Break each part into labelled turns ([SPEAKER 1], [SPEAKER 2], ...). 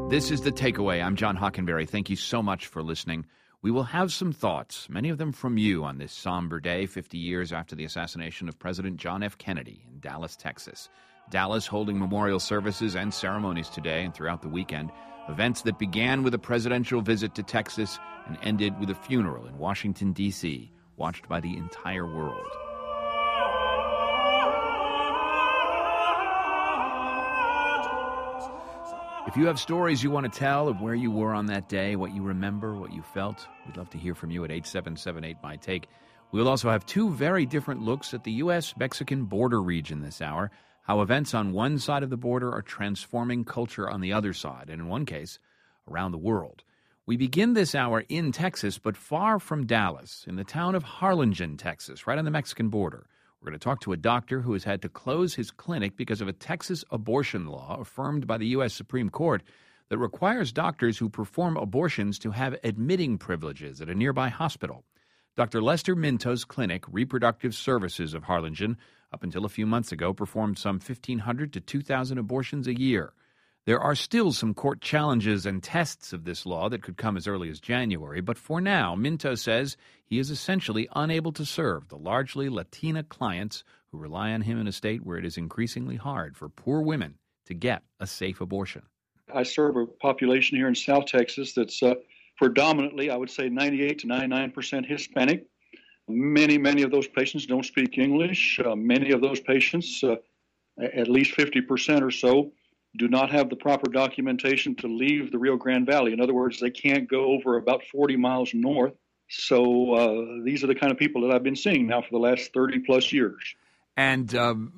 [SPEAKER 1] This is The Takeaway. I'm John Hockenberry. Thank you so much for listening. We will have some thoughts, many of them from you, on this somber day, 50 years after the assassination of President John F. Kennedy in Dallas, Texas. Dallas holding memorial services and ceremonies today and throughout the weekend. Events that began with a presidential visit to Texas and ended with a funeral in Washington, D.C., watched by the entire world. If you have stories you want to tell of where you were on that day, what you remember, what you felt, we'd love to hear from you at 877-8MY-TAKE. We'll also have two very different looks at the U.S.-Mexican border region this hour, how events on one side of the border are transforming culture on the other side, and in one case, around the world. We begin this hour in Texas, but far from Dallas, in the town of Harlingen, Texas, right on the Mexican border. We're going to talk to a doctor who has had to close his clinic because of a Texas abortion law affirmed by the U.S. Supreme Court that requires doctors who perform abortions to have admitting privileges at a nearby hospital. Dr. Lester Minto's clinic, Reproductive Services of Harlingen, up until a few months ago, performed some 1,500 to 2,000 abortions a year. There are still some court challenges and tests of this law that could come as early as January, but for now, Minto says he is essentially unable to serve the largely Latina clients who rely on him in a state where it is increasingly hard for poor women to get a safe abortion.
[SPEAKER 2] I serve a population here in South Texas that's predominantly, I would say, 98 to 99% Hispanic. Many of those patients don't speak English. Many of those patients, at least 50% or so, do not have the proper documentation to leave the Rio Grande Valley. In other words, they can't go over about 40 miles north. So these are the kind of people that I've been seeing now for the last 30-plus years.
[SPEAKER 1] And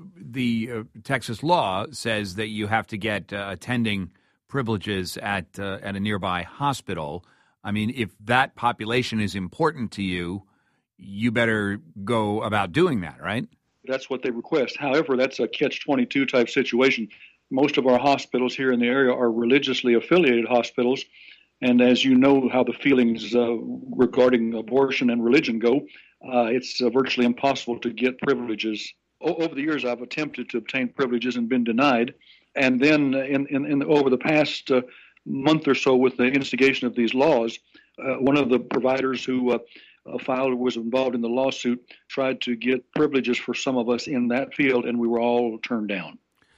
[SPEAKER 1] the Texas law says that you have to get attending privileges at a nearby hospital. I mean, if that population is important to you, you better go about doing that, right?
[SPEAKER 2] That's what they request. However, that's a catch-22 type situation. Most of our hospitals here in the area are religiously affiliated hospitals. And as you know how the feelings regarding abortion and religion go, it's virtually impossible to get privileges. Over the years, I've attempted to obtain privileges and been denied. And then over the past month or so with the instigation of these laws, one of the providers who was involved in the lawsuit tried to get privileges for some of us in that field, and we were all turned down.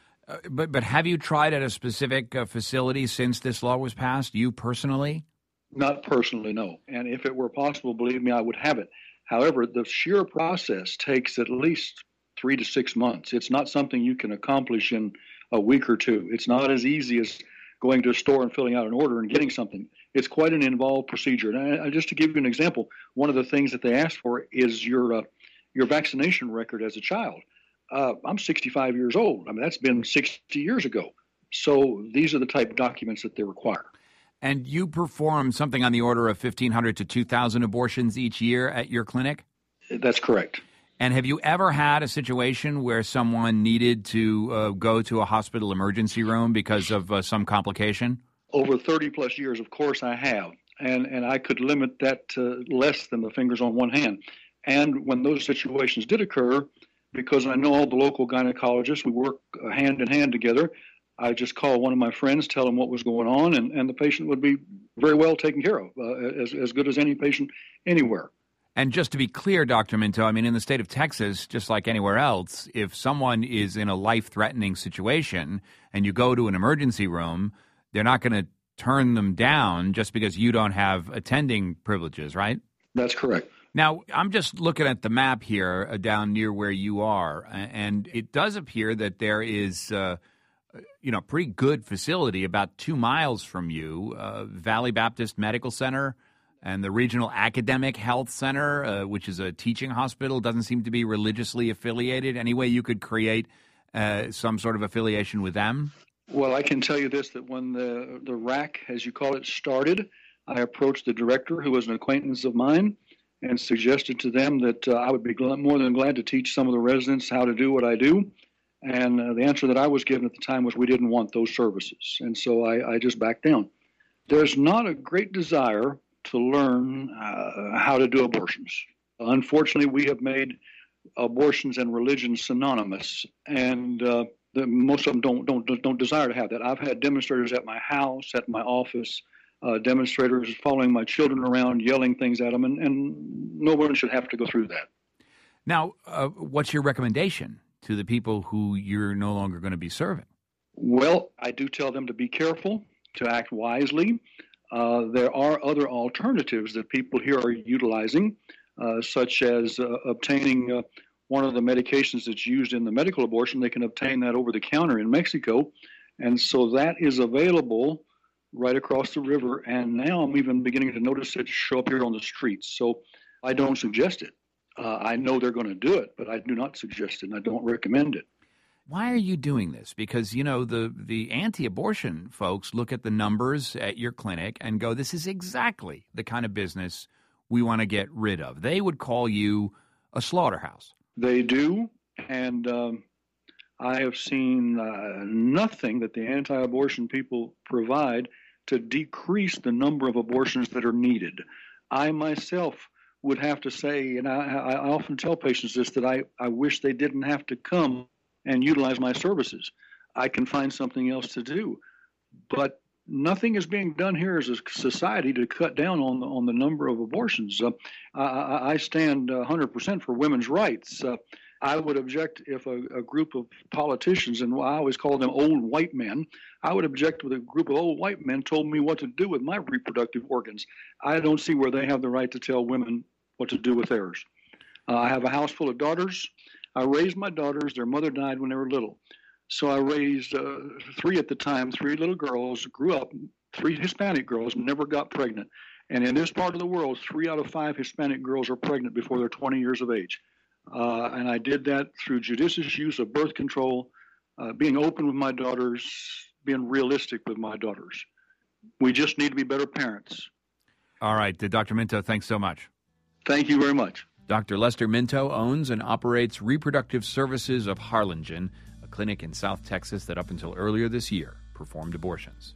[SPEAKER 1] But have you tried at a specific facility since this law was passed, you personally?
[SPEAKER 2] Not personally, no. And if it were possible, believe me, I would have it. However, the sheer process takes at least 3 to 6 months. It's not something you can accomplish in a week or two. It's not as easy as going to a store and filling out an order and getting something. It's quite an involved procedure. And just to give you an example, one of the things that they ask for is your vaccination record as a child. I'm 65 years old. I mean, that's been 60 years ago. So these are the type of documents that they require.
[SPEAKER 1] And you perform something on the order of 1,500 to 2,000 abortions each year at your clinic?
[SPEAKER 2] That's correct.
[SPEAKER 1] And have you ever had a situation where someone needed to go to a hospital emergency room because of some complication?
[SPEAKER 2] Over 30-plus years, of course, I have. And I could limit that to less than the fingers on one hand. And when those situations did occur, because I know all the local gynecologists, we work hand in hand together, I just call one of my friends, tell him what was going on, and the patient would be very well taken care of, as good as any patient anywhere.
[SPEAKER 1] And just to be clear, Dr. Minto, I mean, in the state of Texas, just like anywhere else, if someone is in a life-threatening situation and you go to an emergency room, they're not going to turn them down just because you don't have attending privileges, right?
[SPEAKER 2] That's correct.
[SPEAKER 1] Now, I'm just looking at the map here down near where you are, and it does appear that there is, pretty good facility about 2 miles from you, Valley Baptist Medical Center and the Regional Academic Health Center, which is a teaching hospital, doesn't seem to be religiously affiliated. Any way you could create some sort of affiliation with them?
[SPEAKER 2] Well, I can tell you this, that when the RAC, as you call it, started, I approached the director, who was an acquaintance of mine, and suggested to them that I would be more than glad to teach some of the residents how to do what I do. And the answer that I was given at the time was we didn't want those services. And so I just backed down. There's not a great desire to learn how to do abortions. Unfortunately, we have made abortions and religion synonymous. And Most of them don't desire to have that. I've had demonstrators at my house, at my office, demonstrators following my children around, yelling things at them, and no one should have to go through that.
[SPEAKER 1] Now, what's your recommendation to the people who you're no longer going to be serving?
[SPEAKER 2] Well, I do tell them to be careful, to act wisely. There are other alternatives that people here are utilizing, such as obtaining one of the medications that's used in the medical abortion. They can obtain that over the counter in Mexico. And so that is available right across the river. And now I'm even beginning to notice it show up here on the streets. So I don't suggest it. I know they're going to do it, but I do not suggest it, and I don't recommend it.
[SPEAKER 1] Why are you doing this? Because, you know, the anti-abortion folks look at the numbers at your clinic and go, this is exactly the kind of business we want to get rid of. They would call you a slaughterhouse.
[SPEAKER 2] They do, and I have seen nothing that the anti-abortion people provide to decrease the number of abortions that are needed. I myself would have to say, and I often tell patients this, that I wish they didn't have to come and utilize my services. I can find something else to do. But nothing is being done here as a society to cut down on the number of abortions. I stand 100% for women's rights. I would object if a group of politicians, and I always call them old white men, I would object if a group of old white men told me what to do with my reproductive organs. I don't see where they have the right to tell women what to do with theirs. I have a house full of daughters. I raised my daughters. Their mother died when they were little. So I raised three at the time, three little girls, grew up, three Hispanic girls, never got pregnant. And in this part of the world, 3 out of 5 Hispanic girls are pregnant before they're 20 years of age. And I did that through judicious use of birth control, being open with my daughters, being realistic with my daughters. We just need to be better parents.
[SPEAKER 1] All right. Dr. Minto, thanks so much.
[SPEAKER 2] Thank you very much.
[SPEAKER 1] Dr. Lester Minto owns and operates Reproductive Services of Harlingen, a clinic in South Texas that up until earlier this year performed abortions.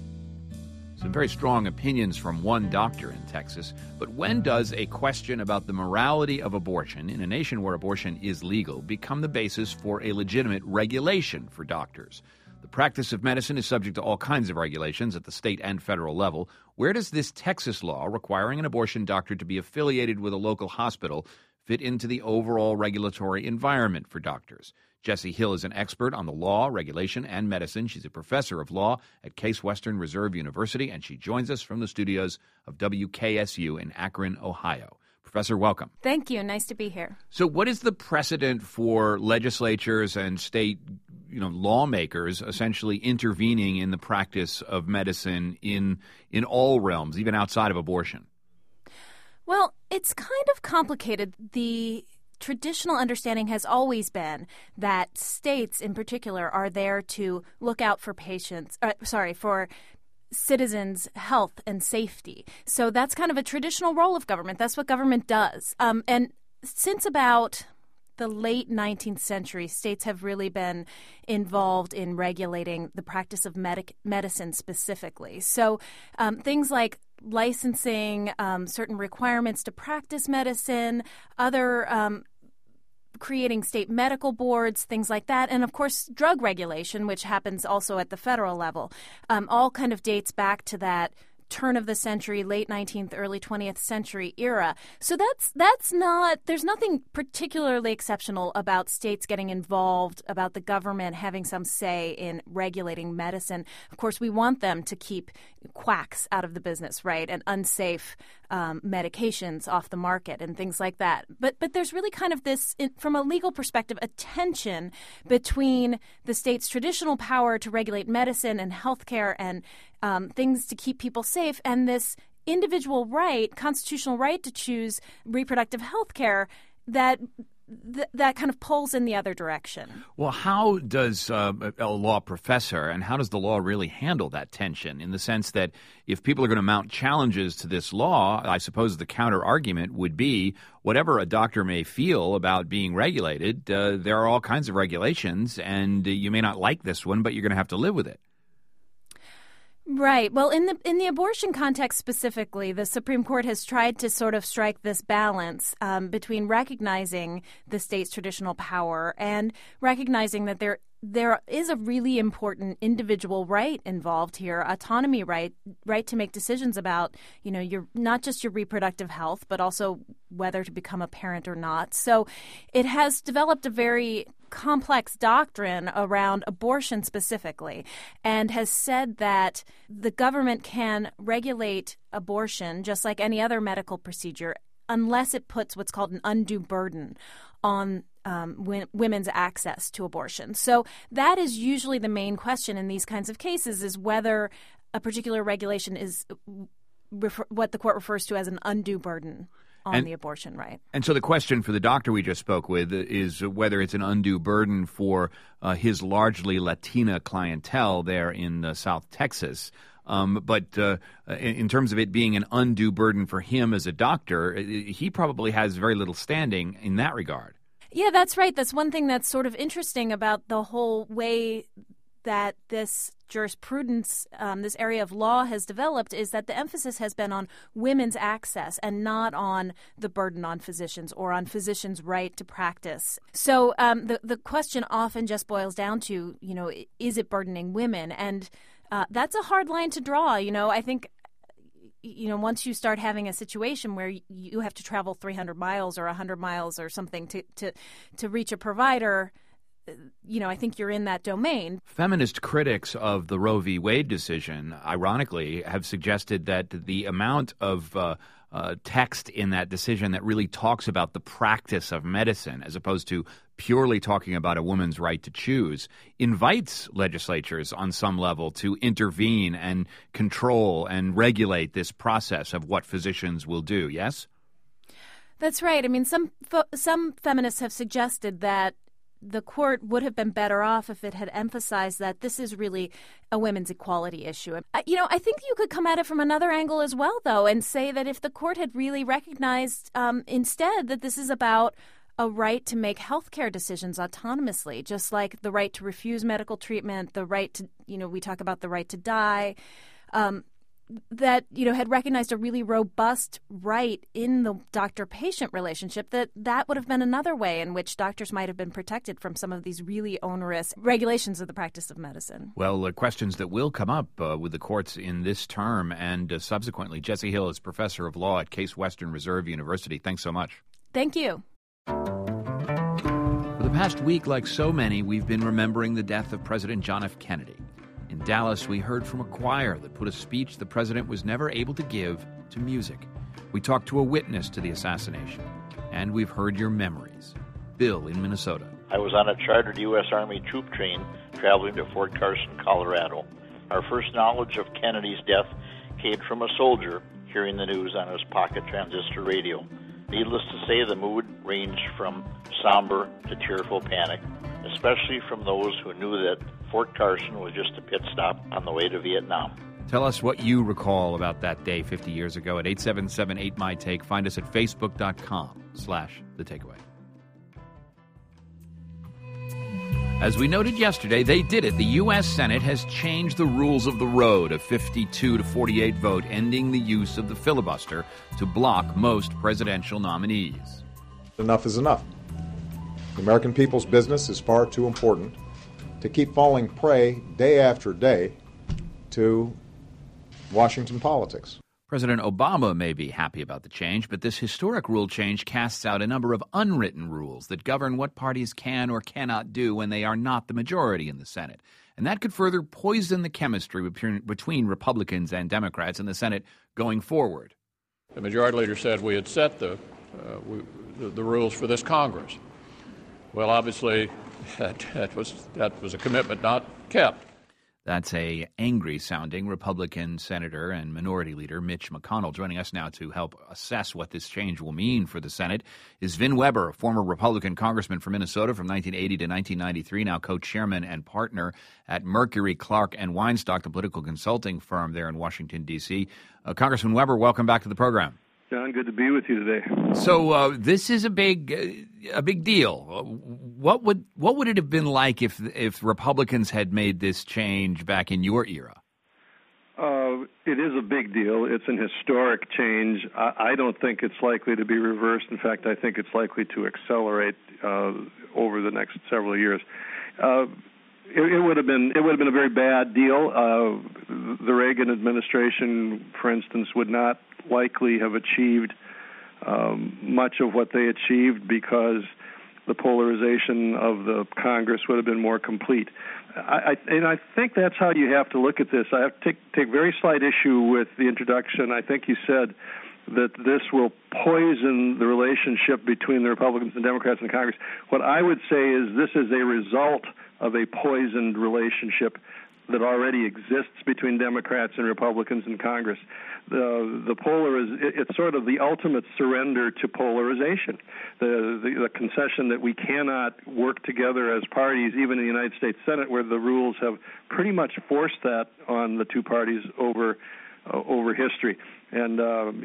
[SPEAKER 1] Some very strong opinions from one doctor in Texas, but when does a question about the morality of abortion in a nation where abortion is legal become the basis for a legitimate regulation for doctors? The practice of medicine is subject to all kinds of regulations at the state and federal level. Where does this Texas law requiring an abortion doctor to be affiliated with a local hospital fit into the overall regulatory environment for doctors? Jessie Hill is an expert on the law, regulation, and medicine. She's a professor of law at Case Western Reserve University, and she joins us from the studios of WKSU in Akron, Ohio. Professor, welcome.
[SPEAKER 3] Thank you. Nice to be here.
[SPEAKER 1] So what is the precedent for legislatures and state lawmakers essentially intervening in the practice of medicine in all realms, even outside of abortion?
[SPEAKER 3] Well, it's kind of complicated. The traditional understanding has always been that states in particular are there to look out for for citizens' health and safety. So that's kind of a traditional role of government. That's what government does. And since about the late 19th century, states have really been involved in regulating the practice of medicine specifically. So things like licensing, certain requirements to practice medicine, other creating state medical boards, things like that, and of course drug regulation, which happens also at the federal level, all kind of dates back to that turn of the century, late 19th, early 20th century era. So that's not, there's nothing particularly exceptional about states getting involved, about the government having some say in regulating medicine. Of course, we want them to keep quacks out of the business, right, and unsafe medications off the market and things like that. But there's really kind of this, from a legal perspective, a tension between the state's traditional power to regulate medicine and healthcare and things to keep people safe, and this individual right, constitutional right to choose reproductive health care that kind of pulls in the other direction.
[SPEAKER 1] Well, how does a law professor and how does the law really handle that tension, in the sense that if people are going to mount challenges to this law, I suppose the counter argument would be whatever a doctor may feel about being regulated, there are all kinds of regulations, and you may not like this one, but you're going to have to live with it.
[SPEAKER 3] Right. Well, in the abortion context specifically, the Supreme Court has tried to sort of strike this balance between recognizing the state's traditional power and recognizing that there there is a really important individual right involved here, autonomy right to make decisions about, your not just your reproductive health, but also whether to become a parent or not. So it has developed a very complex doctrine around abortion specifically, and has said that the government can regulate abortion just like any other medical procedure unless it puts what's called an undue burden on women's access to abortion. So that is usually the main question in these kinds of cases, is whether a particular regulation is what the court refers to as an undue burden on the abortion right.
[SPEAKER 1] And so the question for the doctor we just spoke with is whether it's an undue burden for his largely Latina clientele there in South Texas. But in terms of it being an undue burden for him as a doctor, he probably has very little standing in that regard.
[SPEAKER 3] Yeah, that's right. That's one thing that's sort of interesting about the whole way that this jurisprudence, this area of law has developed, is that the emphasis has been on women's access and not on the burden on physicians or on physicians' right to practice. So the question often just boils down to, is it burdening women? And that's a hard line to draw. I think, once you start having a situation where you have to travel 300 miles or 100 miles or something to reach a provider, I think you're in that domain.
[SPEAKER 1] Feminist critics of the Roe v. Wade decision, ironically, have suggested that the amount of text in that decision that really talks about the practice of medicine, as opposed to purely talking about a woman's right to choose, invites legislatures on some level to intervene and control and regulate this process of what physicians will do. Yes?
[SPEAKER 3] That's right. I mean, some feminists have suggested that the court would have been better off if it had emphasized that this is really a women's equality issue. I think you could come at it from another angle as well, though, and say that if the court had really recognized instead that this is about a right to make healthcare decisions autonomously, just like the right to refuse medical treatment, the right to, we talk about the right to die, that, had recognized a really robust right in the doctor-patient relationship, that would have been another way in which doctors might have been protected from some of these really onerous regulations of the practice of medicine.
[SPEAKER 1] Well, questions that will come up with the courts in this term and subsequently. Jesse Hill is professor of law at Case Western Reserve University. Thanks so much.
[SPEAKER 3] Thank you.
[SPEAKER 1] For the past week, like so many, we've been remembering the death of President John F. Kennedy. In Dallas, we heard from a choir that put a speech the president was never able to give to music. We talked to a witness to the assassination, and we've heard your memories. Bill in Minnesota.
[SPEAKER 4] I was on a chartered U.S. Army troop train traveling to Fort Carson, Colorado. Our first knowledge of Kennedy's death came from a soldier hearing the news on his pocket transistor radio. Needless to say, the mood ranged from somber to tearful panic, especially from those who knew that Fort Carson was just a pit stop on the way to Vietnam.
[SPEAKER 1] Tell us what you recall about that day 50 years ago at 877-8MY-TAKE. Find us at facebook.com/The Takeaway. As we noted yesterday, they did it. The U.S. Senate has changed the rules of the road, a 52-48 vote, ending the use of the filibuster to block most presidential nominees.
[SPEAKER 5] Enough is enough. The American people's business is far too important to keep falling prey day after day to Washington politics.
[SPEAKER 1] President Obama may be happy about the change, but this historic rule change casts out a number of unwritten rules that govern what parties can or cannot do when they are not the majority in the Senate. And that could further poison the chemistry between Republicans and Democrats in the Senate going forward.
[SPEAKER 6] The majority leader said we had set the rules for this Congress. Well, obviously, that was a commitment not kept.
[SPEAKER 1] That's a angry-sounding Republican Senator and Minority Leader Mitch McConnell. Joining us now to help assess what this change will mean for the Senate is Vin Weber, a former Republican congressman from Minnesota from 1980 to 1993, now co-chairman and partner at Mercury, Clark & Weinstock, the political consulting firm there in Washington, D.C. Congressman Weber, welcome back to the program.
[SPEAKER 7] John, good to be with you today.
[SPEAKER 1] So this is a big deal. What would it have been like if Republicans had made this change back in your era?
[SPEAKER 7] It is a big deal. It's an historic change. I don't think it's likely to be reversed. In fact, I think it's likely to accelerate over the next several years. it would have been a very bad deal. The Reagan administration, for instance, would not likely have achieved much of what they achieved because the polarization of the Congress would have been more complete. And I think that's how you have to look at this. I have to take very slight issue with the introduction. I think you said that this will poison the relationship between the Republicans and Democrats in Congress. What I would say is this is a result of a poisoned relationship that already exists between Democrats and Republicans in Congress. It's sort of the ultimate surrender to polarization, the concession that we cannot work together as parties, even in the United States Senate, where the rules have pretty much forced that on the two parties over history. And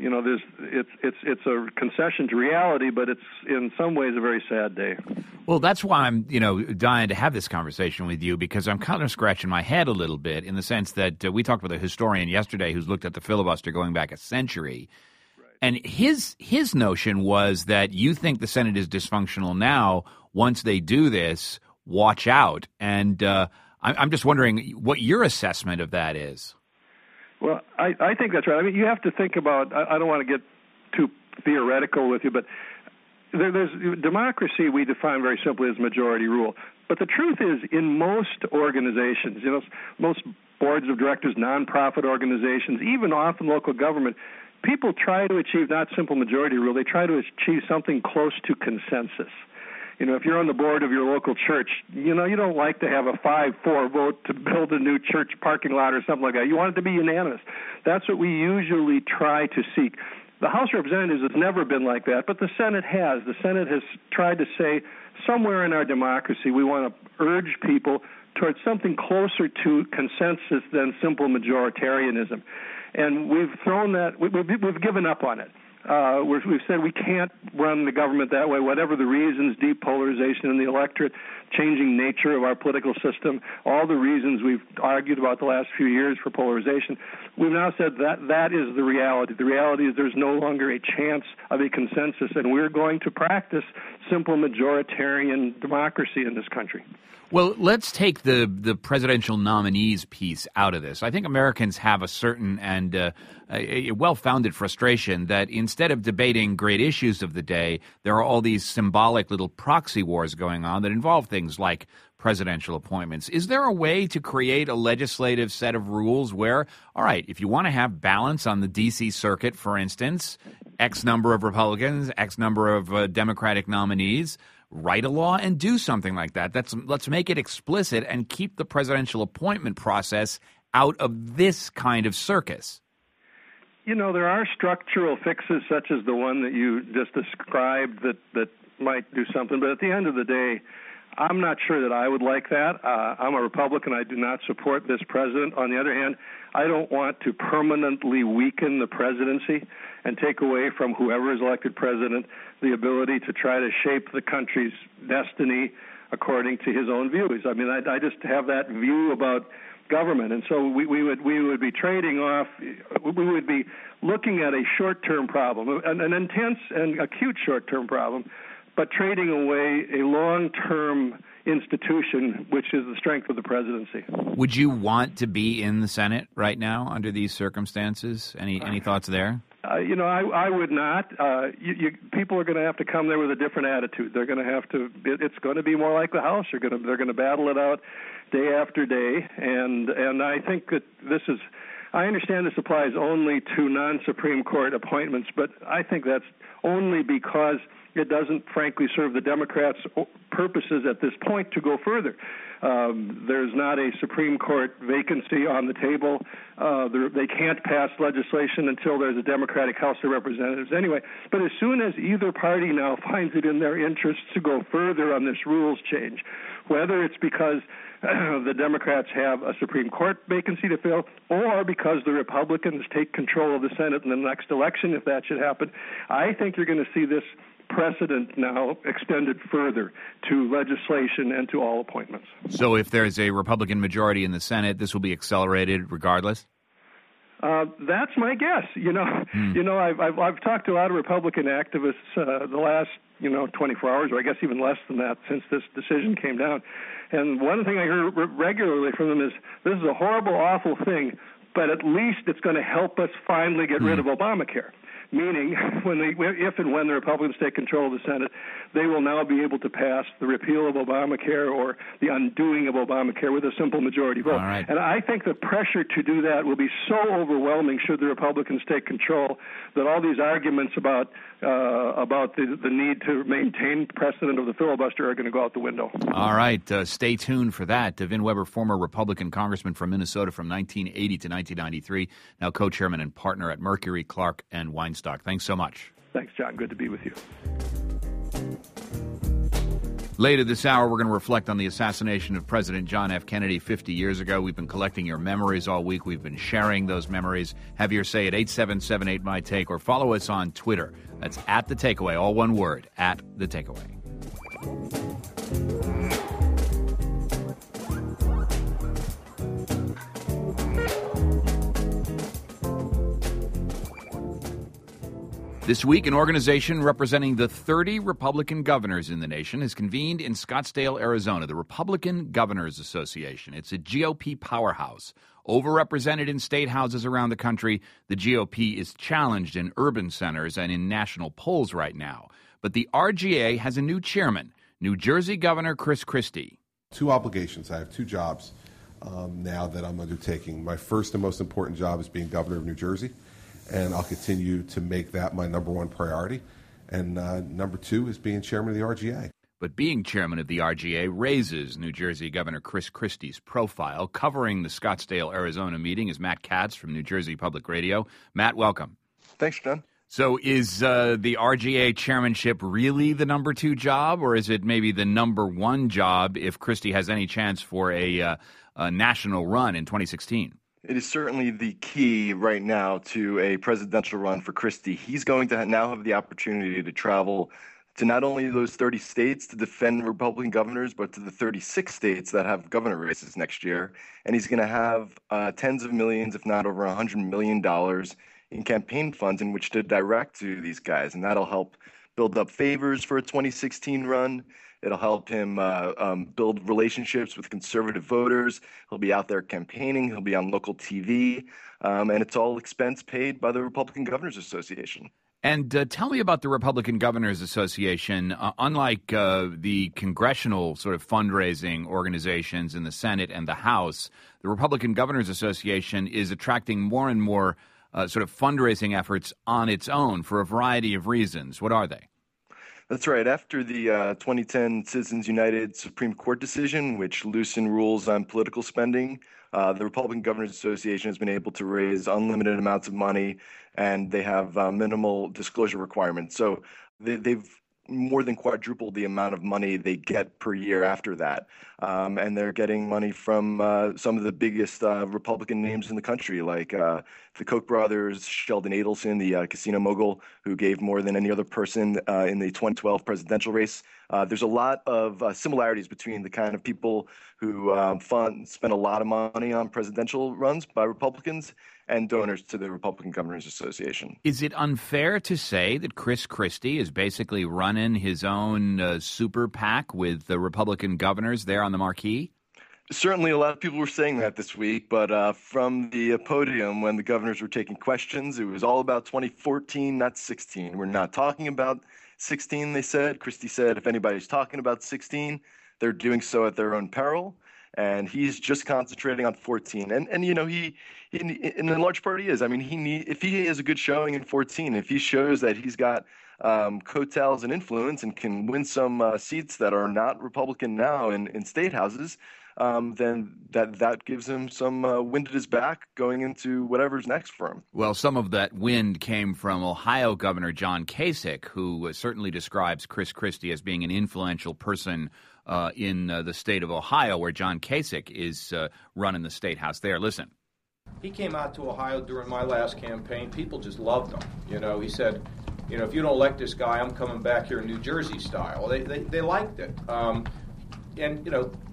[SPEAKER 7] it's a concession to reality, but it's in some ways a very sad day.
[SPEAKER 1] Well, that's why I'm dying to have this conversation with you, because I'm kind of scratching my head a little bit in the sense that we talked with a historian yesterday who's looked at the filibuster going back a century. Right. And his notion was that you think the Senate is dysfunctional now. Once they do this, watch out. And I'm just wondering what your assessment of that is.
[SPEAKER 7] Well, I think that's right. I mean, you have to think about, I don't want to get too theoretical with you, but there's democracy we define very simply as majority rule. But the truth is, in most organizations, most boards of directors, nonprofit organizations, even often local government, people try to achieve not simple majority rule, they try to achieve something close to consensus. If you're on the board of your local church, you don't like to have a 5-4 vote to build a new church parking lot or something like that. You want it to be unanimous. That's what we usually try to seek. The House of Representatives has never been like that, but the Senate has. The Senate has tried to say somewhere in our democracy we want to urge people towards something closer to consensus than simple majoritarianism. And we've thrown that, we've given up on it. We've said we can't run the government that way, whatever the reasons, deep polarization in the electorate, changing nature of our political system, all the reasons we've argued about the last few years for polarization. We've now said that is the reality. The reality is there's no longer a chance of a consensus, and we're going to practice simple majoritarian democracy in this country.
[SPEAKER 1] Well, let's take the presidential nominees piece out of this. I think Americans have a certain and a well-founded frustration that instead of debating great issues of the day, there are all these symbolic little proxy wars going on that involve things like presidential appointments. Is there a way to create a legislative set of rules where, all right, if you want to have balance on the D.C. circuit, for instance, X number of Republicans, X number of Democratic nominees, write a law and do something like that. Let's make it explicit and keep the presidential appointment process out of this kind of circus.
[SPEAKER 7] There are structural fixes such as the one that you just described that might do something. But at the end of the day, I'm not sure that I would like that. I'm a Republican. I do not support this president. On the other hand, I don't want to permanently weaken the presidency and take away from whoever is elected president the ability to try to shape the country's destiny according to his own views. I mean, I just have that view about government, and so we would be trading off. We would be looking at a short-term problem, an intense and acute short-term problem, but trading away a long-term institution, which is the strength of the presidency.
[SPEAKER 1] Would you want to be in the Senate right now under these circumstances? Any thoughts there?
[SPEAKER 7] I would not. People are going to have to come there with a different attitude. They're going to have to. It's going to be more like the House. They're going to battle it out day after day, and I think that this is. I understand this applies only to non-Supreme Court appointments, but I think that's only because it doesn't, frankly, serve the Democrats' purposes at this point to go further. There's not a Supreme Court vacancy on the table. They can't pass legislation until there's a Democratic House of Representatives anyway. But as soon as either party now finds it in their interest to go further on this rules change, whether it's because the Democrats have a Supreme Court vacancy to fill, or because the Republicans take control of the Senate in the next election, if that should happen, I think you're going to see this precedent now extended further to legislation and to all appointments.
[SPEAKER 1] So if there's a Republican majority in the Senate, this will be accelerated regardless?
[SPEAKER 7] That's my guess. I've talked to a lot of Republican activists the last 24 hours, or I guess even less than that, since this decision came down. And one thing I hear regularly from them is, this is a horrible, awful thing, but at least it's going to help us finally get rid of Obamacare. Meaning, if and when the Republicans take control of the Senate, they will now be able to pass the repeal of Obamacare or the undoing of Obamacare with a simple majority vote.
[SPEAKER 1] Right.
[SPEAKER 7] And I think the pressure to do that will be so overwhelming should the Republicans take control that all these arguments about the need to maintain precedent of the filibuster are going to go out the window.
[SPEAKER 1] All right. Stay tuned for that. Vin Weber, former Republican congressman from Minnesota from 1980 to 1993, now co-chairman and partner at Mercury, Clark, and Weinstock. Thanks so much.
[SPEAKER 7] Thanks, John. Good to be with you.
[SPEAKER 1] Later this hour, we're going to reflect on the assassination of President John F. Kennedy 50 years ago. We've been collecting your memories all week. We've been sharing those memories. Have your say at 877-8MY-TAKE or follow us on Twitter. That's at The Takeaway, all one word, at The Takeaway. This week, an organization representing the 30 Republican governors in the nation has convened in Scottsdale, Arizona, the Republican Governors Association. It's a GOP powerhouse. Overrepresented in state houses around the country, the GOP is challenged in urban centers and in national polls right now. But the RGA has a new chairman, New Jersey Governor Chris Christie.
[SPEAKER 8] Two obligations. I have two jobs now that I'm undertaking. My first and most important job is being governor of New Jersey, and I'll continue to make that my number one priority. And number two is being chairman of the RGA.
[SPEAKER 1] But being chairman of the RGA raises New Jersey Governor Chris Christie's profile. Covering the Scottsdale, Arizona meeting is Matt Katz from New Jersey Public Radio. Matt, welcome.
[SPEAKER 9] Thanks, John.
[SPEAKER 1] So is the RGA chairmanship really the number two job, or is it maybe the number one job if Christie has any chance for a national run in 2016?
[SPEAKER 9] It is certainly the key right now to a presidential run for Christie. He's going to now have the opportunity to travel to not only those 30 states to defend Republican governors, but to the 36 states that have governor races next year. And he's going to have tens of millions, if not over $100 million in campaign funds in which to direct to these guys. And that'll help build up favors for a 2016 run. It'll help him build relationships with conservative voters. He'll be out there campaigning. He'll be on local TV. And it's all expense paid by the Republican Governors Association.
[SPEAKER 1] And tell me about the Republican Governors Association. Unlike the congressional sort of fundraising organizations in the Senate and the House, the Republican Governors Association is attracting more and more sort of fundraising efforts on its own for a variety of reasons. What are they?
[SPEAKER 9] That's right. After the 2010 Citizens United Supreme Court decision, which loosened rules on political spending, the Republican Governors Association has been able to raise unlimited amounts of money, and they have minimal disclosure requirements. So they've more than quadrupled the amount of money they get per year after that. And they're getting money from some of the biggest Republican names in the country, like the Koch brothers, Sheldon Adelson, the casino mogul, who gave more than any other person in the 2012 presidential race. There's a lot of similarities between the kind of people who spend a lot of money on presidential runs by Republicans and donors to the Republican Governors Association.
[SPEAKER 1] Is it unfair to say that Chris Christie is basically running his own super PAC with the Republican governors there on the marquee?
[SPEAKER 9] Certainly a lot of people were saying that this week, but from the podium when the governors were taking questions, it was all about 2014, not 16. We're not talking about 16, they said. Christie said if anybody's talking about 16, they're doing so at their own peril. And he's just concentrating on 14. And you know, he in large part he is. I mean, if he has a good showing in 14, if he shows that he's got coattails and influence and can win some seats that are not Republican now in state houses, then that gives him some wind at his back going into whatever's next for him.
[SPEAKER 1] Well, some of that wind came from Ohio Governor John Kasich, who certainly describes Chris Christie as being an influential person in the state of Ohio, where John Kasich is running the state house there. Listen.
[SPEAKER 10] He came out to Ohio during my last campaign. People just loved him. You know, he said, you know, if you don't elect this guy, I'm coming back here in New Jersey style. They liked it. And, you know,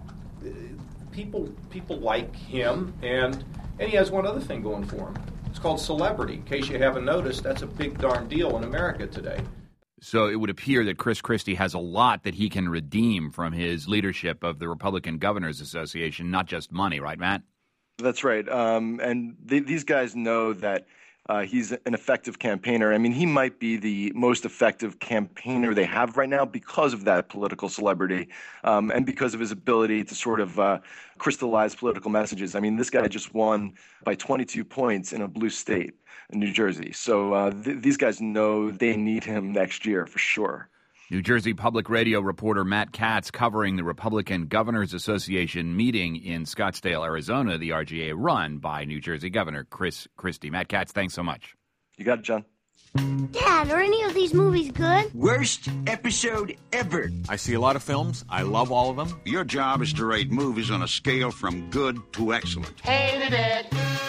[SPEAKER 10] people like him. And he has one other thing going for him. It's called celebrity. In case you haven't noticed, that's a big darn deal in America today.
[SPEAKER 1] So it would appear that Chris Christie has a lot that he can redeem from his leadership of the Republican Governors Association, not just money, right, Matt?
[SPEAKER 9] That's right. And these guys know that he's an effective campaigner. I mean, he might be the most effective campaigner they have right now because of that political celebrity and because of his ability to sort of crystallize political messages. I mean, this guy just won by 22 points in a blue state in New Jersey. So these guys know they need him next year for sure.
[SPEAKER 1] New Jersey Public Radio reporter Matt Katz covering the Republican Governors Association meeting in Scottsdale, Arizona, the RGA run by New Jersey Governor Chris Christie. Matt Katz, thanks so much.
[SPEAKER 9] You got it, John.
[SPEAKER 11] Dad, are any of these movies good?
[SPEAKER 12] Worst episode ever.
[SPEAKER 13] I see a lot of films. I love all of them.
[SPEAKER 14] Your job is to rate movies on a scale from good to excellent.
[SPEAKER 11] Hated it.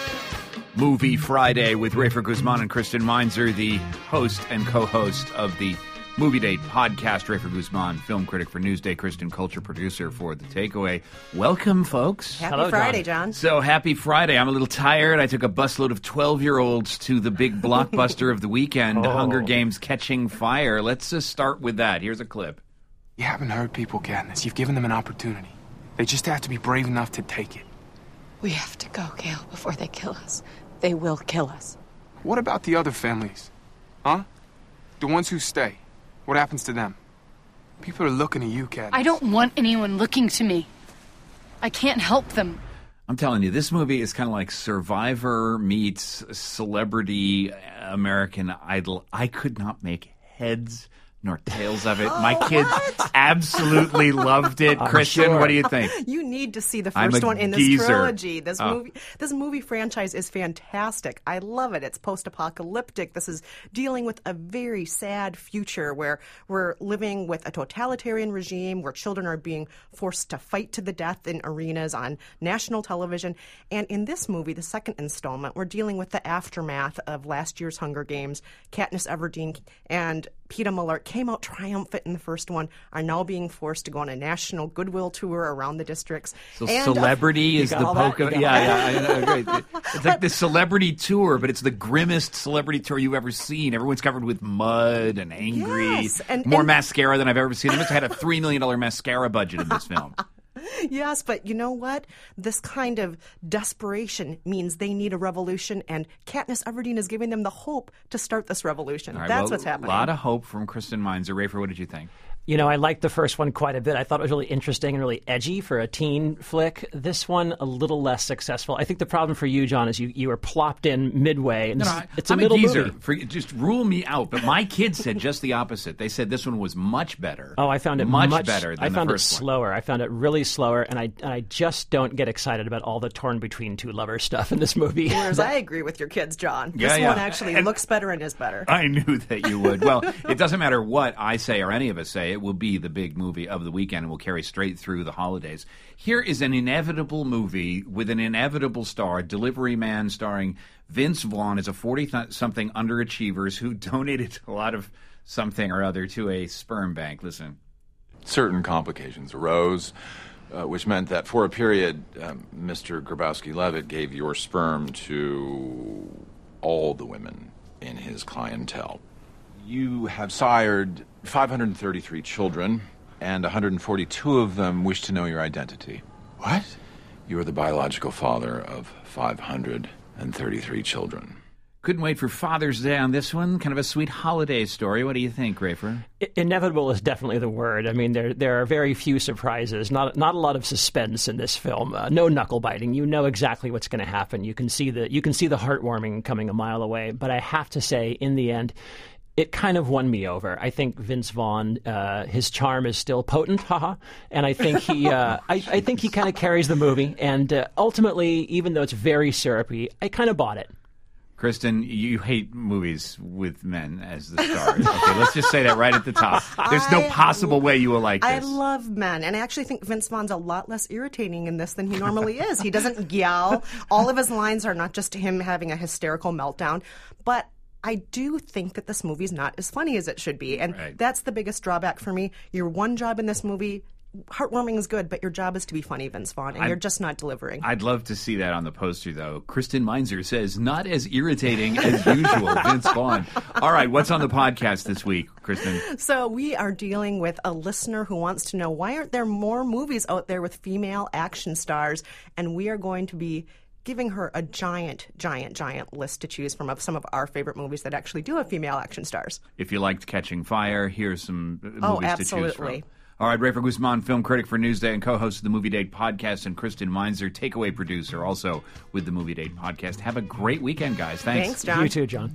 [SPEAKER 1] Movie Friday with Rafer Guzman and Kristen Meinzer, the host and co-host of the Movie Date podcast. Rafer Guzman, film critic for Newsday, Kristen, culture producer for The Takeaway. Welcome, folks.
[SPEAKER 15] Happy Friday, John.
[SPEAKER 1] So, happy Friday. I'm a little tired. I took a busload of 12-year-olds to the big blockbuster of the weekend, Hunger Games Catching Fire. Let's just start with that. Here's a clip.
[SPEAKER 16] You haven't hurt people, Katniss. You've given them an opportunity. They just have to be brave enough to take it.
[SPEAKER 17] We have to go, Gale, before they kill us. They will kill us.
[SPEAKER 16] What about the other families? Huh? The ones who stay. What happens to them? People are looking at you, Katniss.
[SPEAKER 17] I don't want anyone looking to me. I can't help them.
[SPEAKER 1] I'm telling you, this movie is kind of like Survivor meets Celebrity American Idol. I could not make heads nor tails of it. My kids absolutely loved it. Kristen,
[SPEAKER 15] sure.
[SPEAKER 1] What do you think?
[SPEAKER 15] You need to see the first one in this trilogy. This movie franchise is fantastic. I love it. It's post-apocalyptic. This is dealing with a very sad future where we're living with a totalitarian regime where children are being forced to fight to the death in arenas on national television. And in this movie, the second installment, we're dealing with the aftermath of last year's Hunger Games. Katniss Everdeen and Peeta Mellark came out triumphant in the first one, are now being forced to go on a national goodwill tour around the districts.
[SPEAKER 1] So Celebrity is the poker. Yeah, great. It's like the celebrity tour, but it's the grimmest celebrity tour you've ever seen. Everyone's covered with mud and angry.
[SPEAKER 15] Yes,
[SPEAKER 1] more mascara than I've ever seen. They must have had a $3 million mascara budget in this film.
[SPEAKER 15] Yes, but you know what? This kind of desperation means they need a revolution, and Katniss Everdeen is giving them the hope to start this revolution.
[SPEAKER 1] Right,
[SPEAKER 15] That's what's happening.
[SPEAKER 1] A lot of hope from Kristen Meinzer. Rafer, what did you think?
[SPEAKER 18] You know, I liked the first one quite a bit. I thought it was really interesting and really edgy for a teen flick. This one, a little less successful. I think the problem for you, John, is you were plopped in midway. And it's a middle movie.
[SPEAKER 1] Just rule me out. But my kids said just the opposite. They said this one was much better.
[SPEAKER 18] Oh, I found it much better than the first one. I found it slower. I found it really slower, and I just don't get excited about all the torn between two lovers stuff in this movie.
[SPEAKER 15] Whereas I agree with your kids, John. This one actually looks better and is better.
[SPEAKER 1] I knew that you would. Well, it doesn't matter what I say or any of us say. It will be the big movie of the weekend and will carry straight through the holidays. Here is an inevitable movie with an inevitable star, Delivery Man, starring Vince Vaughn as a 40-something underachievers who donated a lot of something or other to a sperm bank. Listen.
[SPEAKER 19] Certain complications arose, which meant that for a period, Mr. Grabowski-Levitt gave your sperm to all the women in his clientele. You have sired 533 children, and 142 of them wish to know your identity.
[SPEAKER 16] What?
[SPEAKER 19] You are the biological father of 533 children.
[SPEAKER 1] Couldn't wait for Father's Day on this one. Kind of a sweet holiday story. What do you think, Rafer?
[SPEAKER 18] Inevitable is definitely the word. I mean, there are very few surprises. Not a lot of suspense in this film. No knuckle biting. You know exactly what's going to happen. You can see the heartwarming coming a mile away. But I have to say, in the end, it kind of won me over. I think Vince Vaughn, his charm is still potent, and I think he, I think he kind of carries the movie. And ultimately, even though it's very syrupy, I kind of bought it.
[SPEAKER 1] Kristen, you hate movies with men as the stars. Okay, let's just say that right at the top. There's no possible way you will like this.
[SPEAKER 15] I love men, and I actually think Vince Vaughn's a lot less irritating in this than he normally is. He doesn't yell. All of his lines are not just him having a hysterical meltdown, but I do think that this movie's not as funny as it should be, and that's the biggest drawback for me. Your one job in this movie heartwarming is good, but your job is to be funny, Vince Vaughn, and you're just not delivering.
[SPEAKER 1] I'd love to see that on the poster, though. Kristen Meinzer says, not as irritating as usual, Vince Vaughn. All right, what's on the podcast this week, Kristen?
[SPEAKER 15] So we are dealing with a listener who wants to know, why aren't there more movies out there with female action stars? And we are going to be giving her a giant list to choose from of some of our favorite movies that actually do have female action stars.
[SPEAKER 1] If you liked Catching Fire, here's some movies to choose from.
[SPEAKER 15] Absolutely.
[SPEAKER 1] All right, Rafer Guzman, film critic for Newsday and co-host of the Movie Date podcast, and Kristen Meinzer, takeaway producer, also with the Movie Date podcast. Have a great weekend, guys. Thanks.
[SPEAKER 15] Thanks, John.
[SPEAKER 18] You too, John.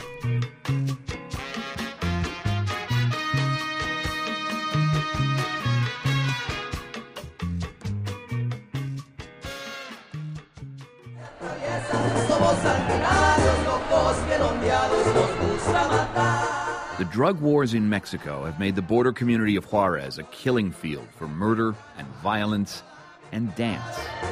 [SPEAKER 1] The drug wars in Mexico have made the border community of Juarez a killing field for murder and violence and dance.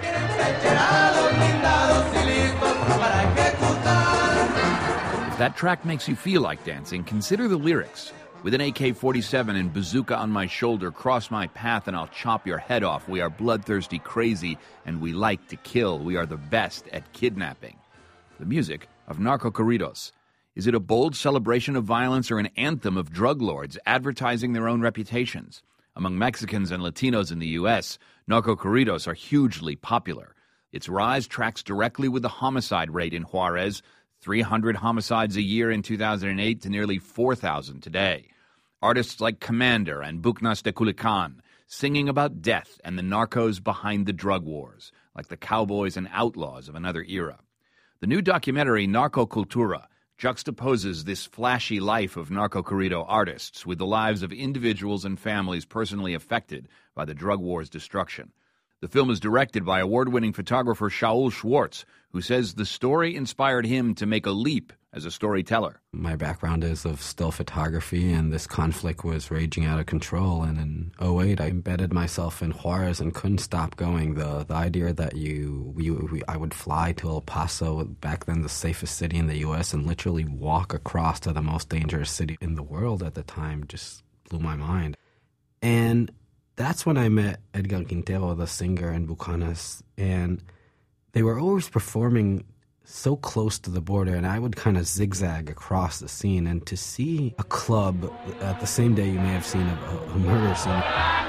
[SPEAKER 1] If that track makes you feel like dancing, consider the lyrics. With an AK-47 and bazooka on my shoulder, cross my path and I'll chop your head off. We are bloodthirsty, crazy, and we like to kill. We are the best at kidnapping. The music of Narco Corridos. Is it a bold celebration of violence or an anthem of drug lords advertising their own reputations? Among Mexicans and Latinos in the U.S., Narco Corridos are hugely popular. Its rise tracks directly with the homicide rate in Juarez, 300 homicides a year in 2008 to nearly 4,000 today. Artists like Commander and Bucnas de Culican singing about death and the narcos behind the drug wars, like the cowboys and outlaws of another era. The new documentary, Narco Cultura, juxtaposes this flashy life of narco-corrido artists with the lives of individuals and families personally affected by the drug war's destruction. The film is directed by award-winning photographer Shaul Schwartz, who says the story inspired him to make a leap as a storyteller.
[SPEAKER 20] My background is of still photography, and this conflict was raging out of control. And in 2008, I embedded myself in Juarez and couldn't stop going. The idea that I would fly to El Paso, back then the safest city in the U.S., and literally walk across to the most dangerous city in the world at the time just blew my mind. And that's when I met Edgar Quintero, the singer, and Bucanas, and they were always performing so close to the border, and I would kind of zigzag across the scene. And to see a club at the same day you may have seen a murder scene.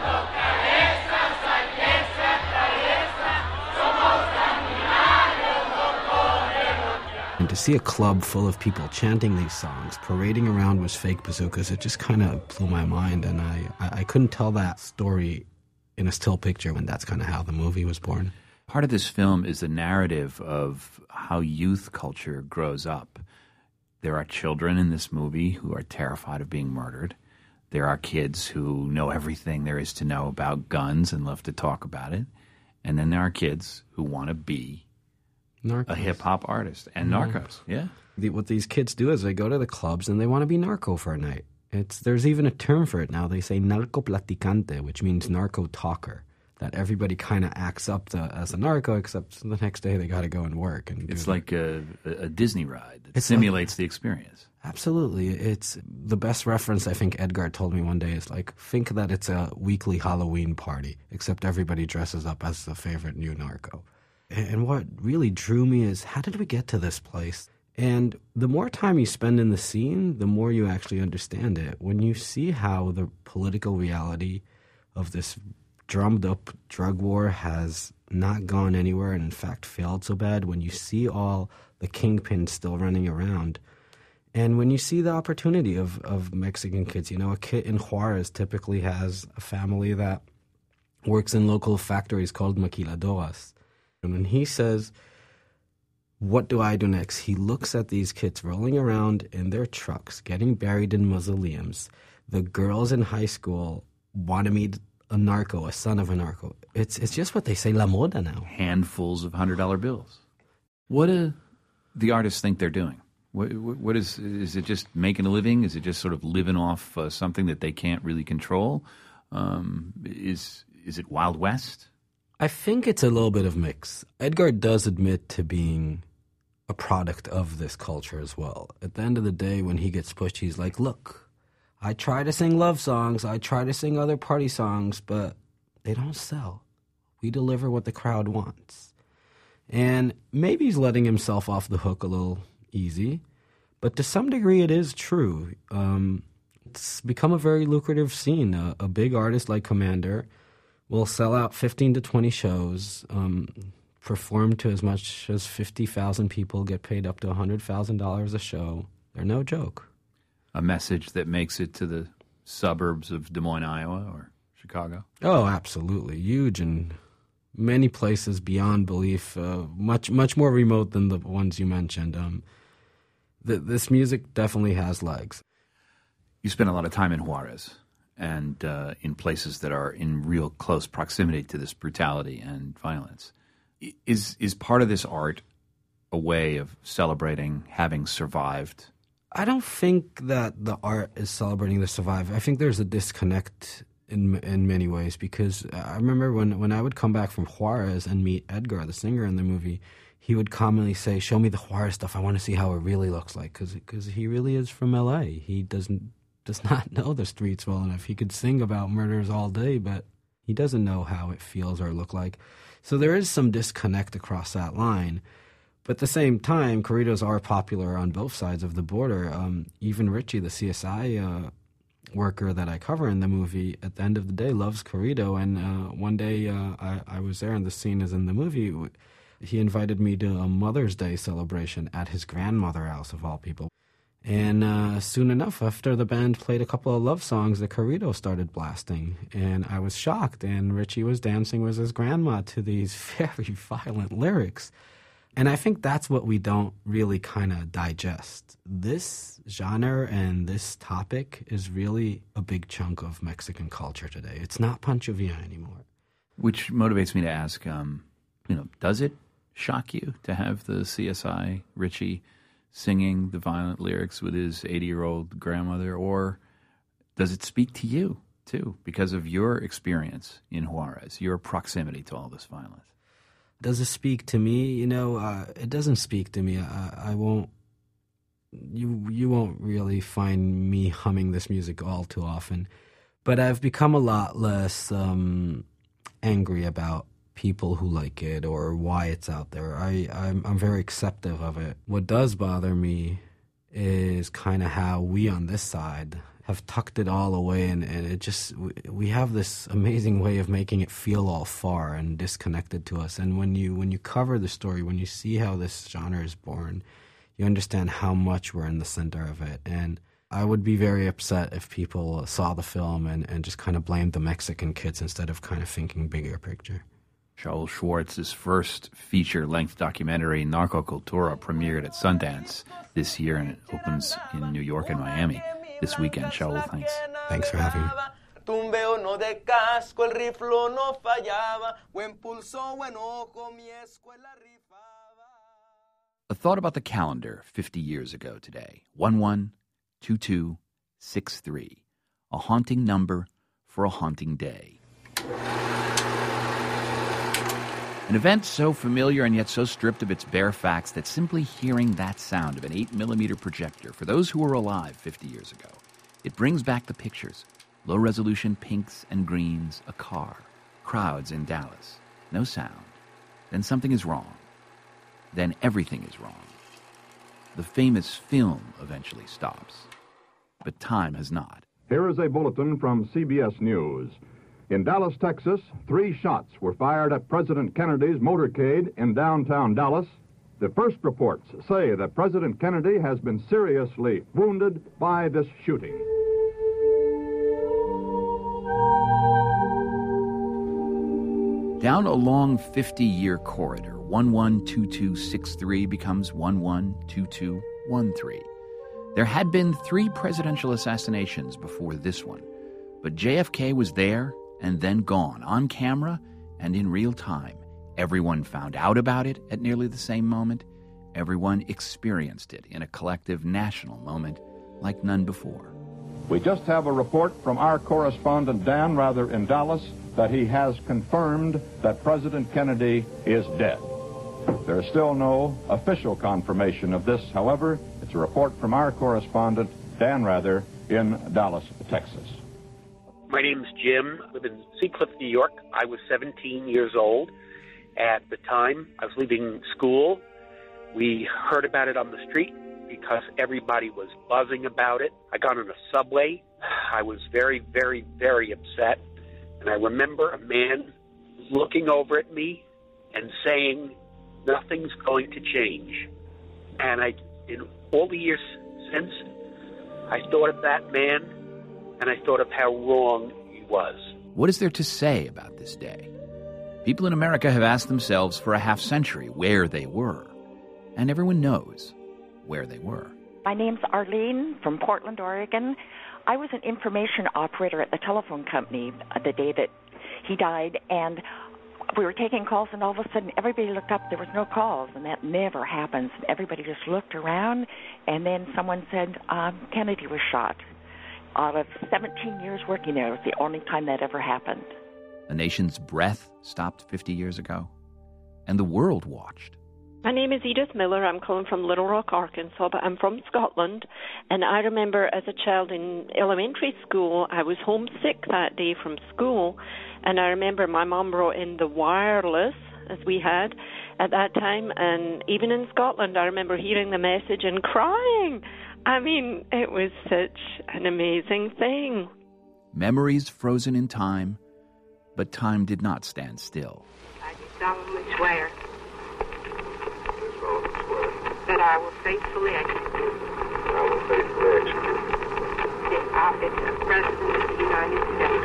[SPEAKER 20] And to see a club full of people chanting these songs, parading around with fake bazookas, it just kind of blew my mind. And I couldn't tell that story in a still picture, and that's kind of how the movie was born.
[SPEAKER 1] Part of this film is the narrative of how youth culture grows up. There are children in this movie who are terrified of being murdered. There are kids who know everything there is to know about guns and love to talk about it. And then there are kids who want to be a hip-hop artist and narcos. Yeah.
[SPEAKER 20] What these kids do is they go to the clubs and they want to be narco for a night. There's even a term for it now. They say narco platicante, which means narco talker. That everybody kind of acts up as a narco, except the next day they got to go and work. And
[SPEAKER 1] it's like a Disney ride that simulates the experience.
[SPEAKER 20] Absolutely. It's the best reference I think Edgar told me one day is like, think that it's a weekly Halloween party, except everybody dresses up as the favorite new narco. And what really drew me is, how did we get to this place? And the more time you spend in the scene, the more you actually understand it. When you see how the political reality of this drummed-up drug war has not gone anywhere and, in fact, failed so bad, when you see all the kingpins still running around, and when you see the opportunity of Mexican kids, a kid in Juarez typically has a family that works in local factories called maquiladoras. And when he says, what do I do next? He looks at these kids rolling around in their trucks, getting buried in mausoleums. The girls in high school want to meet a narco, a son of a narco. It's just what they say, la moda now.
[SPEAKER 1] Handfuls of $100 bills. What do the artists think they're doing? What is it just making a living? Is it just sort of living off something that they can't really control? Is it Wild West?
[SPEAKER 20] I think it's a little bit of mix. Edgar does admit to being a product of this culture as well. At the end of the day, when he gets pushed, he's like, look, I try to sing love songs, I try to sing other party songs, but they don't sell. We deliver what the crowd wants. And maybe he's letting himself off the hook a little easy, but to some degree it is true. It's become a very lucrative scene. A big artist like Commander will sell out 15 to 20 shows, perform to as much as 50,000 people, get paid up to $100,000 a show. They're no joke.
[SPEAKER 1] A message that makes it to the suburbs of Des Moines, Iowa, or Chicago?
[SPEAKER 20] Oh, absolutely. Huge in many places beyond belief, much more remote than the ones you mentioned. This music definitely has legs.
[SPEAKER 1] You spend a lot of time in Juarez and in places that are in real close proximity to this brutality and violence. Is part of this art a way of celebrating having survived?
[SPEAKER 20] I don't think that the art is celebrating the survival. I think there's a disconnect in many ways, because I remember when I would come back from Juarez and meet Edgar, the singer in the movie, he would commonly say, "Show me the Juarez stuff. I want to see how it really looks like," because he really is from L.A. He does not know the streets well enough. He could sing about murders all day, but he doesn't know how it feels or look like. So there is some disconnect across that line. But at the same time, corridos are popular on both sides of the border. Even Richie, the CSI worker that I cover in the movie, at the end of the day loves corrido. And one day I was there, and the scene is in the movie. He invited me to a Mother's Day celebration at his grandmother's house, of all people. And soon enough, after the band played a couple of love songs, the corrido started blasting. And I was shocked, and Richie was dancing with his grandma to these very violent lyrics. And I think that's what we don't really kind of digest. This genre and this topic is really a big chunk of Mexican culture today. It's not Pancho Villa anymore.
[SPEAKER 1] Which motivates me to ask, does it shock you to have the CSI Richie singing the violent lyrics with his 80-year-old grandmother, or does it speak to you, too, because of your experience in Juarez, your proximity to all this violence?
[SPEAKER 20] Does it speak to me? It doesn't speak to me. I won't. You won't really find me humming this music all too often. But I've become a lot less angry about people who like it or why it's out there. I'm very acceptive of it. What does bother me is kind of how we on this side have tucked it all away, and it just, we have this amazing way of making it feel all far and disconnected to us. And when you cover the story, when you see how this genre is born, you understand how much we're in the center of it. And I would be very upset if people saw the film and just kind of blamed the Mexican kids instead of kind of thinking bigger picture.
[SPEAKER 1] Shaul Schwartz's first feature-length documentary, Narcocultura, premiered at Sundance this year, and it opens in New York and Miami this weekend. Shaul, thanks.
[SPEAKER 20] Thanks for having me.
[SPEAKER 1] A thought about the calendar 50 years ago today. 112263. A haunting number for a haunting day. An event so familiar and yet so stripped of its bare facts that simply hearing that sound of an 8mm projector, for those who were alive 50 years ago, it brings back the pictures. Low-resolution pinks and greens, a car, crowds in Dallas. No sound. Then something is wrong. Then everything is wrong. The famous film eventually stops. But time has not.
[SPEAKER 21] Here is a bulletin from CBS News. In Dallas, Texas, 3 shots were fired at President Kennedy's motorcade in downtown Dallas. The first reports say that President Kennedy has been seriously wounded by this shooting.
[SPEAKER 1] Down a long 50-year corridor, 112263 becomes 112213. There had been 3 presidential assassinations before this one, but JFK was there and then gone, on camera and in real time. Everyone found out about it at nearly the same moment. Everyone experienced it in a collective national moment like none before.
[SPEAKER 21] We just have a report from our correspondent Dan Rather in Dallas that he has confirmed that President Kennedy is dead. There is still no official confirmation of this, however. It's a report from our correspondent Dan Rather in Dallas, Texas.
[SPEAKER 2] My name's Jim. I live in Seacliff, New York. I was 17 years old at the time. I was leaving school. We heard about it on the street because everybody was buzzing about it. I got on a subway. I was very, very, very upset. And I remember a man looking over at me and saying, "Nothing's going to change." And in all the years since, I thought of that man, and I thought of how wrong he was.
[SPEAKER 1] What is there to say about this day? People in America have asked themselves for a half century where they were. And everyone knows where they were.
[SPEAKER 22] My name's Arlene from Portland, Oregon. I was an information operator at the telephone company the day that he died, and we were taking calls, and all of a sudden everybody looked up. There was no calls, and that never happens. Everybody just looked around, and then someone said, Kennedy was shot. Out of 17 years working there, it was the only time that ever happened.
[SPEAKER 1] The nation's breath stopped 50 years ago, and the world watched.
[SPEAKER 23] My name is Edith Miller. I'm calling from Little Rock, Arkansas, but I'm from Scotland. And I remember as a child in elementary school, I was homesick that day from school. And I remember my mom brought in the wireless, as we had at that time. And even in Scotland, I remember hearing the message and crying. I mean, it was such an amazing thing.
[SPEAKER 1] Memories frozen in time, but time did not stand still.
[SPEAKER 24] I do solemnly swear that I will faithfully execute the office of President of the United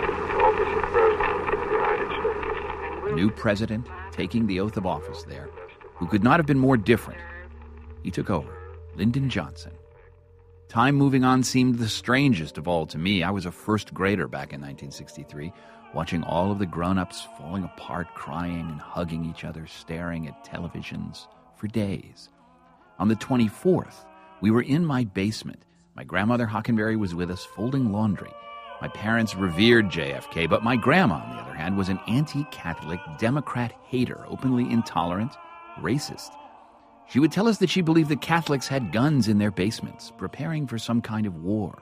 [SPEAKER 24] States.
[SPEAKER 1] A new president taking the oath of office there, who could not have been more different. He took over, Lyndon Johnson. Time moving on seemed the strangest of all to me. I was a first grader back in 1963, watching all of the grown-ups falling apart, crying and hugging each other, staring at televisions for days. On the 24th, we were in my basement. My grandmother Hockenberry was with us folding laundry. My parents revered JFK, but my grandma, on the other hand, was an anti-Catholic, Democrat hater, openly intolerant, racist. She would tell us that she believed that Catholics had guns in their basements, preparing for some kind of war.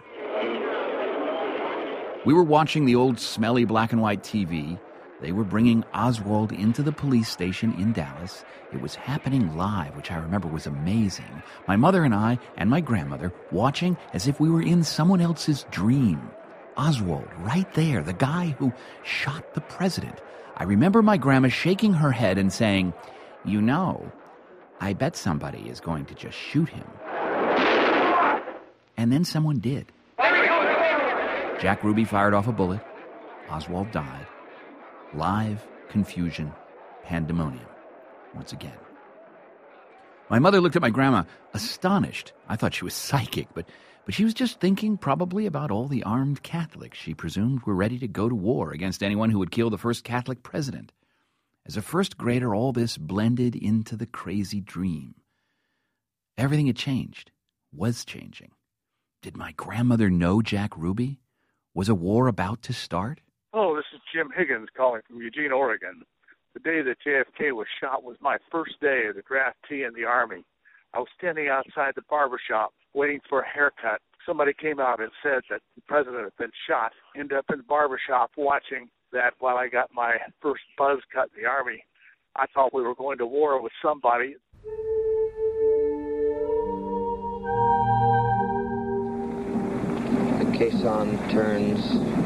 [SPEAKER 1] We were watching the old smelly black and white TV. They were bringing Oswald into the police station in Dallas. It was happening live, which I remember was amazing. My mother and I and my grandmother watching as if we were in someone else's dream. Oswald, right there, the guy who shot the president. I remember my grandma shaking her head and saying, "You know, I bet somebody is going to just shoot him." And then someone did. Jack Ruby fired off a bullet. Oswald died. Live confusion, pandemonium, once again. My mother looked at my grandma, astonished. I thought she was psychic, but she was just thinking probably about all the armed Catholics she presumed were ready to go to war against anyone who would kill the first Catholic president. As a first grader, all this blended into the crazy dream. Everything had changed, was changing. Did my grandmother know Jack Ruby? Was a war about to start?
[SPEAKER 25] Hello, this is Jim Higgins calling from Eugene, Oregon. The day that JFK was shot was my first day as a draftee in the Army. I was standing outside the barbershop waiting for a haircut. Somebody came out and said that the president had been shot. Ended up in the barbershop watching that while I got my first buzz cut in the Army. I thought we were going to war with somebody.
[SPEAKER 26] The caisson turns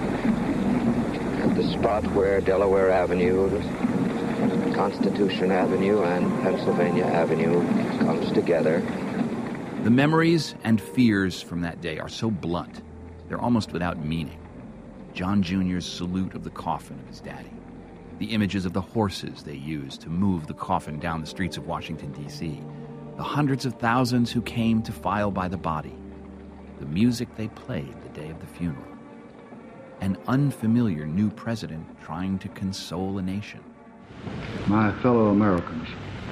[SPEAKER 26] at the spot where Delaware Avenue, Constitution Avenue, and Pennsylvania Avenue comes together.
[SPEAKER 1] The memories and fears from that day are so blunt, they're almost without meaning. John Jr.'s salute of the coffin of his daddy. The images of the horses they used to move the coffin down the streets of Washington, D.C. The hundreds of thousands who came to file by the body. The music they played the day of the funeral. An unfamiliar new president trying to console a nation.
[SPEAKER 27] My fellow Americans,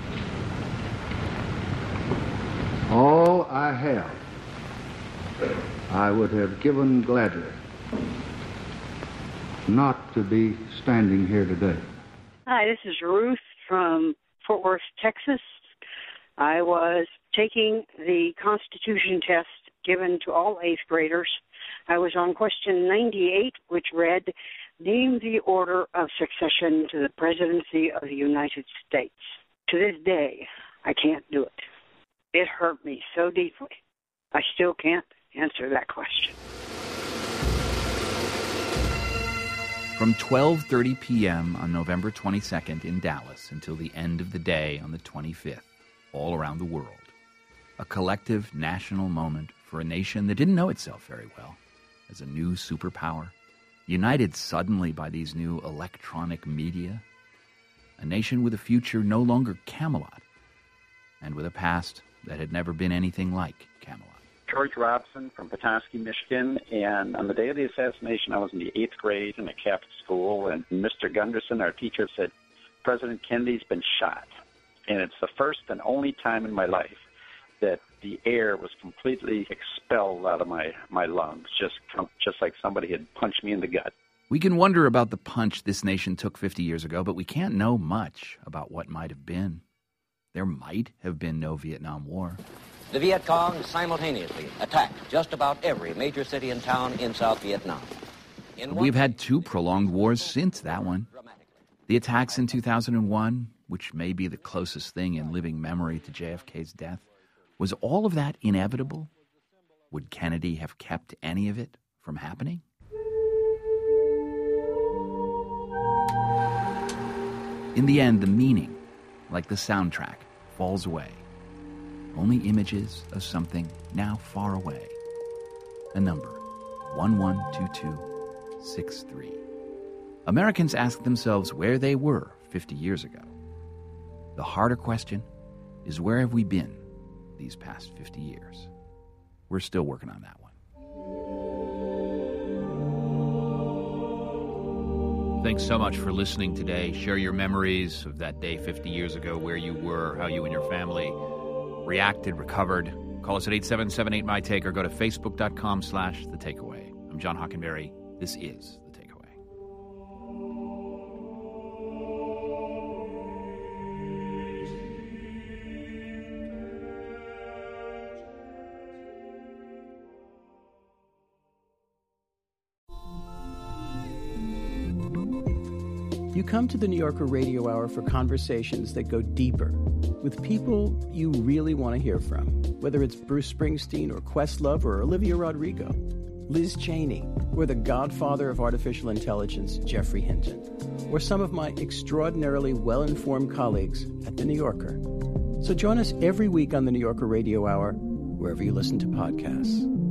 [SPEAKER 27] all I have, I would have given gladly not to be standing here today.
[SPEAKER 28] Hi, this is Ruth from Fort Worth, Texas. I was taking the Constitution test given to all 8th graders. I was on question 98, which read, name the order of succession to the presidency of the United States. To this day, I can't do it. It hurt me so deeply. I still can't answer that question.
[SPEAKER 1] From 12:30 p.m. on November 22nd in Dallas until the end of the day on the 25th, all around the world, a collective national moment for a nation that didn't know itself very well as a new superpower, united suddenly by these new electronic media, a nation with a future no longer Camelot, and with a past that had never been anything like Camelot.
[SPEAKER 3] George Robson from Petoskey, Michigan, and on the day of the assassination, I was in the 8th grade in a Catholic school, and Mr. Gunderson, our teacher, said, President Kennedy's been shot. And it's the first and only time in my life that the air was completely expelled out of my lungs, just like somebody had punched me in the gut.
[SPEAKER 1] We can wonder about the punch this nation took 50 years ago, but we can't know much about what might have been. There might have been no Vietnam War.
[SPEAKER 4] The Viet Cong simultaneously attacked just about every major city and town in South Vietnam.
[SPEAKER 1] We've had 2 prolonged wars since that one. The attacks in 2001, which may be the closest thing in living memory to JFK's death, was all of that inevitable? Would Kennedy have kept any of it from happening? In the end, the meaning, like the soundtrack, falls away. Only images of something now far away. A number, 112263. Americans ask themselves where they were 50 years ago. The harder question is, where have we been these past 50 years? We're still working on that one. Thanks so much for listening today. Share your memories of that day 50 years ago, where you were, how you and your family reacted, recovered. Call us at 877-8MY-TAKE or go to facebook.com/The Takeaway. I'm John Hockenberry. This is The Takeaway.
[SPEAKER 5] You come to the New Yorker Radio Hour for conversations that go deeper with people you really want to hear from, whether it's Bruce Springsteen or Questlove or Olivia Rodrigo, Liz Cheney, or the godfather of artificial intelligence, Geoffrey Hinton, or some of my extraordinarily well-informed colleagues at The New Yorker. So join us every week on the New Yorker Radio Hour, wherever you listen to podcasts.